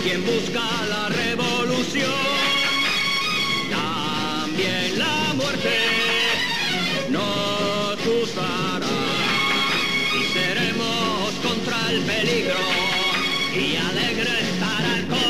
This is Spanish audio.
quien busca la revolución, también la muerte nos usará y seremos contra el peligro y alegre estará el corazón.